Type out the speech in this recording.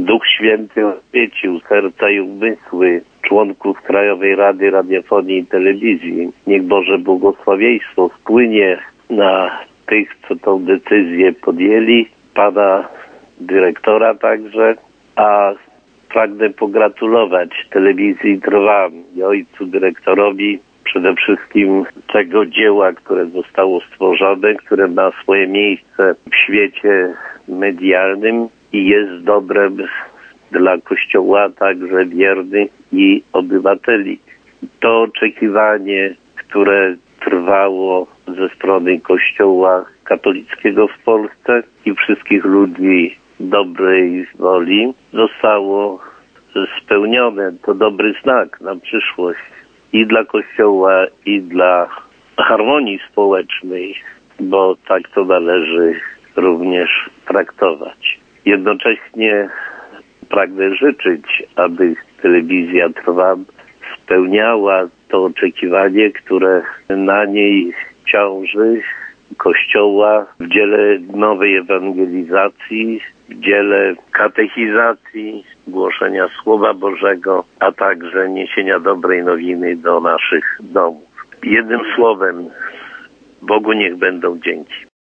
Duch Święty oświecił serca i umysły członków Krajowej Rady Radiofonii i Telewizji. Niech Boże błogosławieństwo wpłynie na tych, co tą decyzję podjęli, pana dyrektora także, a pragnę pogratulować Telewizji Trwam i ojcu dyrektorowi przede wszystkim tego dzieła, które zostało stworzone, które ma swoje miejsce w świecie medialnym i jest dobrem dla Kościoła, także wiernych i obywateli. To oczekiwanie, które trwało ze strony Kościoła katolickiego w Polsce i wszystkich ludzi dobrej woli, zostało spełnione. To dobry znak na przyszłość i dla Kościoła, i dla harmonii społecznej, bo tak to należy również traktować. Jednocześnie pragnę życzyć, aby Telewizja Trwam spełniała to oczekiwanie, które na niej ciąży Kościoła w dziele nowej ewangelizacji, w dziele katechizacji, głoszenia Słowa Bożego, a także niesienia dobrej nowiny do naszych domów. Jednym słowem, Bogu niech będą dzięki.